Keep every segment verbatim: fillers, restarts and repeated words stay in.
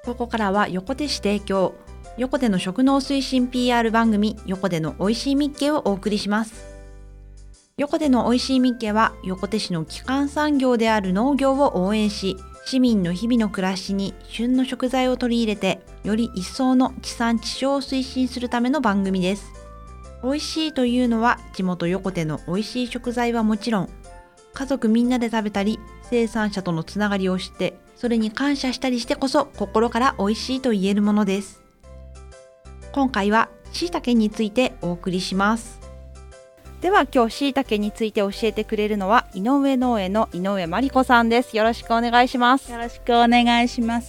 ここからは横手市提供、横手の食農推進 ピーアール 番組、横手のおいしいみっけをお送りします。横手のおいしいみっけは、横手市の基幹産業である農業を応援し、市民の日々の暮らしに旬の食材を取り入れて、より一層の地産地消を推進するための番組です。おいしいというのは、地元横手のおいしい食材はもちろん、家族みんなで食べたり、生産者とのつながりを知って、それに感謝したりしてこそ心からおいしいと言えるものです。今回はしいたけについてお送りします。では今日しいたけについて教えてくれるのは井上農園の井上真理子さんです。よろしくお願いします。 よろしくお願いします。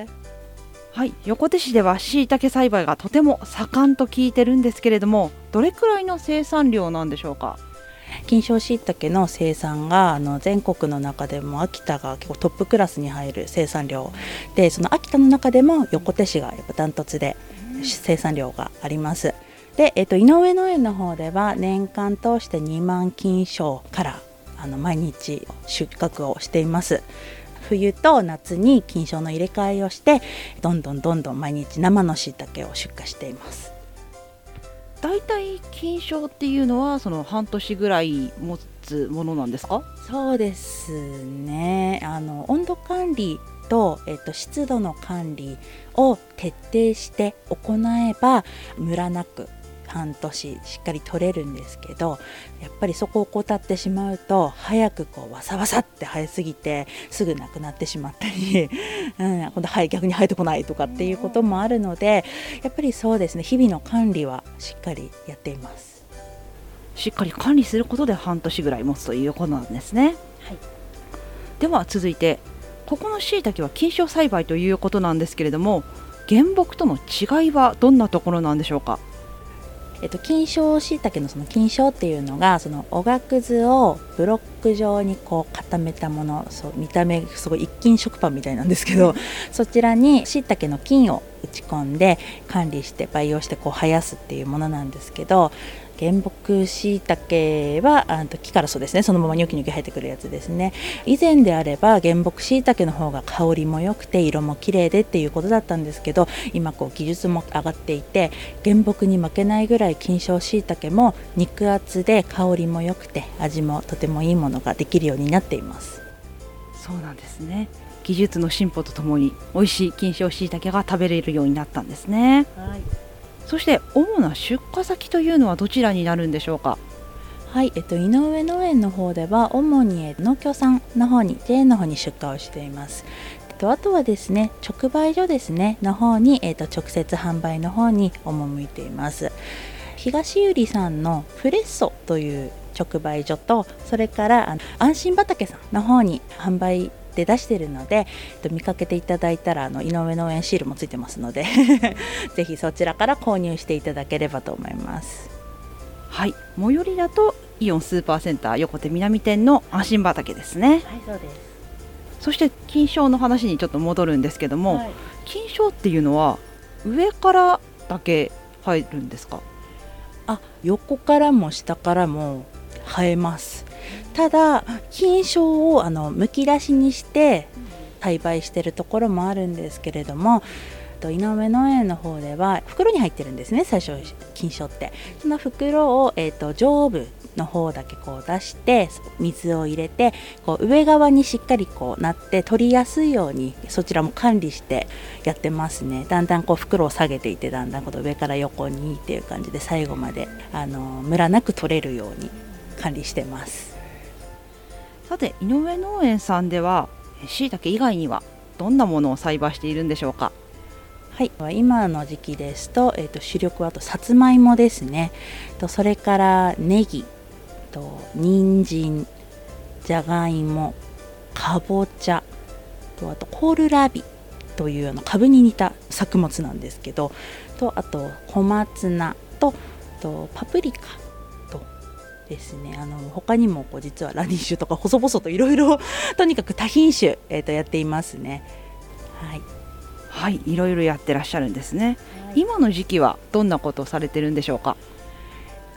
はい、横手市ではしいたけ栽培がとても盛んと聞いてるんですけれども、どれくらいの生産量なんでしょうか？ 金賞しいたけの生産があの全国の中でも秋田が結構トップクラスに入る生産量で、その秋田の中でも横手市がやっぱダントツで生産量があります。で、えっと、井上農園の方では年間通してにまん金賞からあの毎日収穫をしています。冬と夏に金賞の入れ替えをして、どんどんどんどん毎日生のしいたけを出荷しています。 だいたい金賞っていうのはその半年ぐらい持つものなんですか？ そうですね、あの温度管理と、えっと、湿度の管理を徹底して行えばムラなく半年しっかり取れるんですけど、やっぱりそこを怠ってしまうと早くこうワサワサって生えすぎてすぐなくなってしまったり、うん、今度は逆に生えてこないとかっていうこともあるので、やっぱりそうですね、日々の管理はしっかりやっています。 しっかり管理することで半年ぐらい持つということなんですね。 はい、 では続いて、ここのしいたけは金賞栽培ということなんですけれども、原木との違いはどんなところなんでしょうか？ えっと、金賞しいたけのその金賞っていうのが、そのおがくずをブロック状にこう固めたもの、そう見た目すごい一斤食パンみたいなんですけど、そちらにしいたけの菌を打ち込んで管理して培養してこう生やすっていうものなんですけど、原木しいたけはあの木からそうですね、そのままニョキニョキ生えてくるやつですね。以前であれば原木しいたけの方が香りも良くて色も綺麗でっていうことだったんですけど、今こう技術も上がっていて、原木に負けないぐらい金賞しいたけも肉厚で香りも良くて味もとてもいいものができるようになっています。 そうなんですね。技術の進歩とともに美味しい金賞しいたけが食べれるようになったんですね。 はい、 そして主な出荷先というのはどちらになるんでしょうか？ はい、えっと、井上農園の方では主に農協さんの方に ジェーエー の方に出荷をしています。えっと、あとはですね、直売所ですねの方に、えっと、直接販売の方に赴いています。東百合さんのフレッソという直売所と、それからあの安心畑さんの方に販売で出しているので、見かけていただいたらあの井上農園シールもついてますのでぜひそちらから購入していただければと思います。 はい、最寄りだとイオンスーパーセンター横手南店の安心畑ですね。 はい、そうです。 そして金賞の話にちょっと戻るんですけども、はい、金賞っていうのは上からだけ生えるんですか？ あ、横からも下からも生えます。ただ金賞をあのむき出しにして栽培しているところもあるんですけれども、井上農園の方では袋に入ってるんですね、最初金賞って。その袋を、えーと、上部の方だけこう出して水を入れて、こう上側にしっかりこうなって取りやすいようにそちらも管理してやってますね。だんだんこう袋を下げていて、だんだんこう上から横にっていう感じで最後まであのムラなく取れるように管理してます。 さて、井上農園さんではしいたけ以外にはどんなものを栽培しているんでしょうか？ はい、今の時期ですと、えーと、主力はあとさつまいもですね。とそれからネギと人参、じゃがいも、かぼちゃと、あとコールラビというあの株に似た作物なんですけど、とあと小松菜と、とパプリカとですね、あの他にもこう実はラディッシュとか細々といろいろとにかく多品種、えーとやっていますね。はい、 はい、いろいろやってらっしゃるんですね。 はい、 今の時期はどんなことをされてるんでしょうか？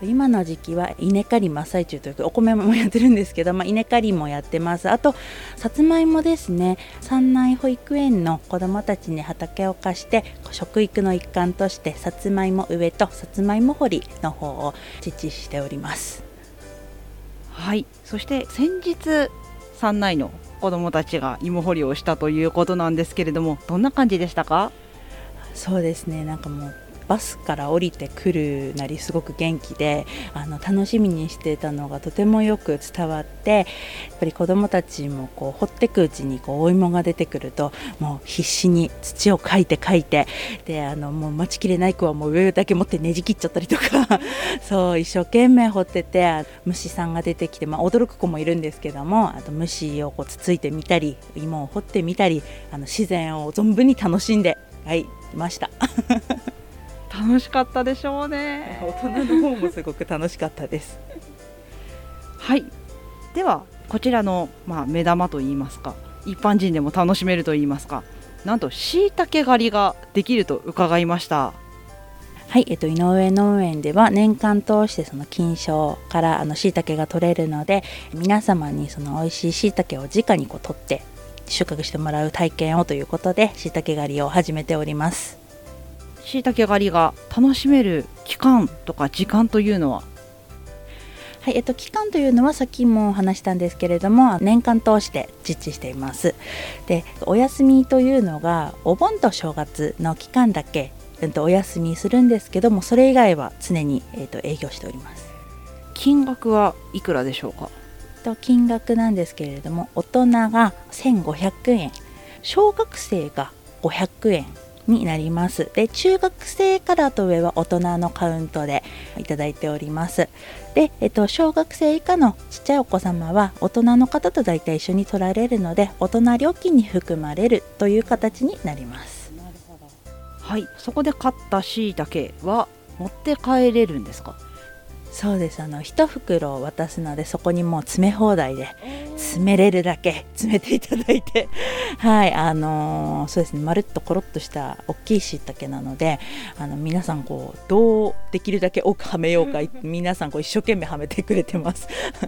今の時期は稲刈り真っ最中というか、お米もやってるんですけど、まあ、稲刈りもやってます。あとさつまいもですね。山内保育園の子どもたちに畑を貸して食育の一環としてさつまいも植えとさつまいも掘りの方を実施しております。 はい、そして先日山内の子どもたちが芋掘りをしたということなんですけれども、どんな感じでしたか？ そうですね、なんかもうバスから降りてくるなりすごく元気で、あの楽しみにしていたのがとてもよく伝わって、やっぱり子どもたちもこう掘っていくうちにこうお芋が出てくると、もう必死に土をかいてかいて、であのもう待ちきれない子はもう上だけ持ってねじ切っちゃったりとかそう一生懸命掘ってて、虫さんが出てきて、まあ、驚く子もいるんですけども、あと虫をこうつついてみたり芋を掘ってみたり、あの自然を存分に楽しんではいいました楽しかったでしょうね。 大人の方もすごく楽しかったですはい、ではこちらの、まあ、目玉といいますか、一般人でも楽しめるといいますか、なんとしいたけ狩りができると伺いました。 はい、えっと、井上農園では年間通してその菌床からあのしいたけが取れるので、皆様にその美味しいしいたけを直にこう取って収穫してもらう体験をということで、しいたけ狩りを始めております。 しいたけ狩りが楽しめる期間とか時間というのは？ はい、えっと、期間というのはさっきも話したんですけれども、年間通して実施しています。で、お休みというのがお盆と正月の期間だけ、えっと、お休みするんですけども、それ以外は常に、えっと、営業しております。 金額はいくらでしょうか？ と金額なんですけれども、大人がせんごひゃくえん、小学生がごひゃくえんになります。で、中学生からと上は大人のカウントでいただいております。で、えっと、小学生以下のちっちゃいお子様は大人の方とだいたい一緒に取られるので、大人料金に含まれるという形になります。 なるほど。はい、そこで買ったしいたけは持って帰れるんですか？ そうです、あの一袋を渡すので、そこにもう詰め放題で詰めれるだけ詰めていただいてはいあのー、そうですね、まるっとコロッとした大きいしいたけなので、あの皆さんこうどうできるだけ多くはめようか皆さんこう一生懸命はめてくれてます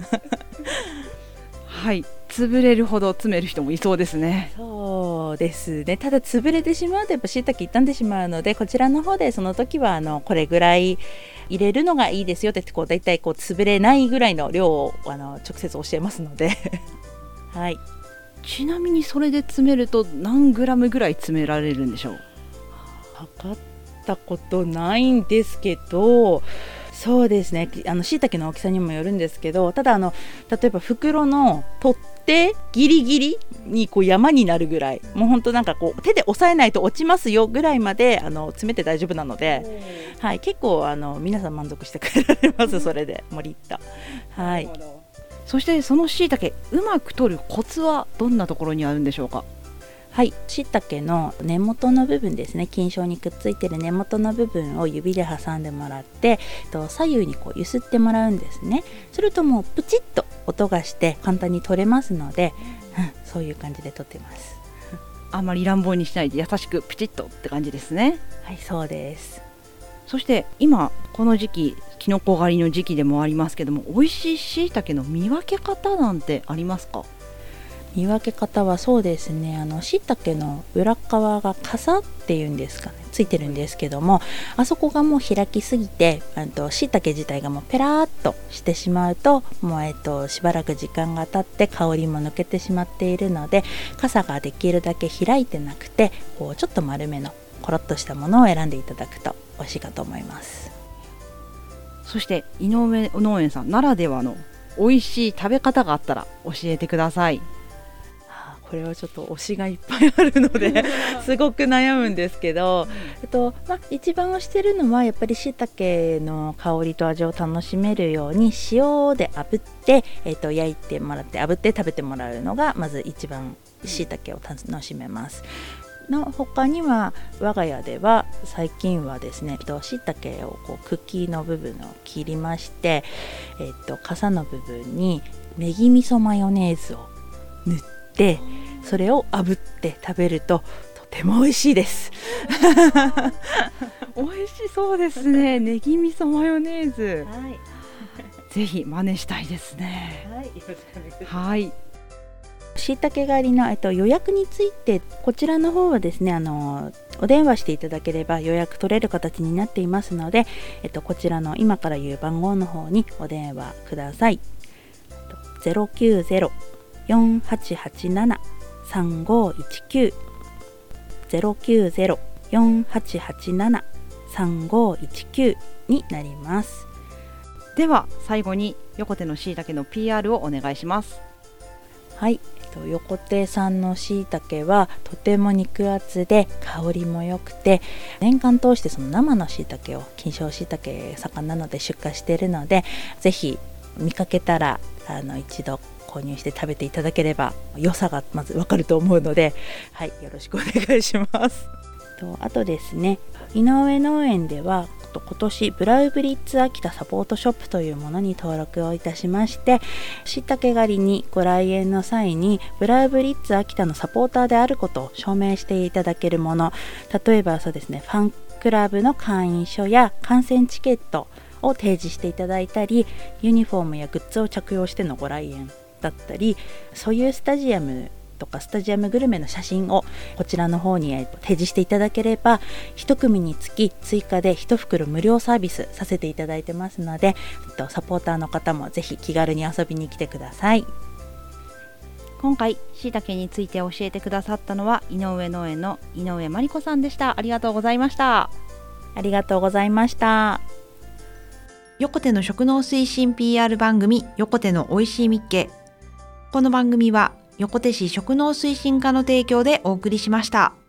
はい、潰れるほど詰める人もいそうですね。 そうですね、ただ潰れてしまうとやっぱしいたけ傷んでしまうので、こちらの方でその時はあのこれぐらい入れるのがいいですよってこうだいたいこう潰れないぐらいの量をあの直接教えますのではい。 ちなみにそれで詰めると何グラムぐらい詰められるんでしょう？ 測ったことないんですけど、そうですね、あの椎茸の大きさにもよるんですけど、ただあの例えば袋の取っ手ギリギリにこう山になるぐらい、もう本当なんかこう手で押さえないと落ちますよぐらいまであの詰めて大丈夫なので、はい、結構あの皆さん満足してくれられますそれでもりっと。はい。 そしてその椎茸うまく取るコツはどんなところにあるんでしょうか？ はい、椎茸の根元の部分ですね、菌床にくっついている根元の部分を指で挟んでもらって、左右にこう揺すってもらうんですね。するともうプチッと音がして簡単に取れますので、うん、そういう感じで取ってます。 あまり乱暴にしないで優しくプチッとって感じですね。 はい、そうです。 そして今この時期キノコ狩りの時期でもありますけども、美味しい椎茸の見分け方なんてありますか？ 見分け方はそうですね、あの椎茸の裏側が傘っていうんですかね、ついてるんですけども、あそこがもう開きすぎて椎茸自体がもうペラーっとしてしまうと、もうえっとしばらく時間が経って香りも抜けてしまっているので、傘ができるだけ開いてなくてこうちょっと丸めのコロッとしたものを選んでいただくと美味しいかと思います。 そして井上農園さんならではの美味しい食べ方があったら教えてください。 これはちょっと推しがいっぱいあるのですごく悩むんですけど、えっとまあ、一番推してるのはやっぱり椎茸の香りと味を楽しめるように塩で炙って、えっと、焼いてもらって炙って食べてもらうのがまず一番椎茸を楽しめます。の他には我が家では最近はですね、椎茸をこう茎の部分を切りまして、えっと、傘の部分にネギ味噌マヨネーズを塗ってそれを炙って食べるととても美味しいです美味しそうですね。ネギ味噌マヨネーズ、 はい、 ぜひ真似したいですね。 はい、よろしくお願いします。 はい。 しいたけ狩りの、えっと、予約についてこちらの方はですね、あのお電話していただければ予約取れる形になっていますので、えっと、こちらの今から言う番号の方にお電話ください。ゼロきゅうゼロ よんはちはちなな さんごいちきゅう ゼロきゅうゼロ よんはちはちなな さんごいちきゅうになります。 では最後に横手のしいたけの ピーアール をお願いします。 はい、横手産のしいたけはとても肉厚で香りも良くて、年間通してその生のしいたけを金賞しいたけ盛んなので出荷しているので、ぜひ見かけたらあの一度購入して食べていただければ良さがまずわかると思うので、はい、よろしくお願いします。とあとですね、井上農園では今年ブラウブリッツ秋田サポートショップというものに登録をいたしまして、しいたけ狩りにご来園の際にブラウブリッツ秋田のサポーターであることを証明していただけるもの、例えばそうですね、ファンクラブの会員証や観戦チケットを提示していただいたり、ユニフォームやグッズを着用してのご来園だったり、そういうスタジアムとかスタジアムグルメの写真をこちらの方に提示していただければ、いち組につき追加でいち袋無料サービスさせていただいてますので、サポーターの方もぜひ気軽に遊びに来てください。 今回しいたけについて教えてくださったのは井上農園の井上真理子さんでした。ありがとうございました。 ありがとうございました。 横手の食農推進 ピーアール 番組、横手のおいしいみっけ。この番組は横手市食農推進課の提供でお送りしました。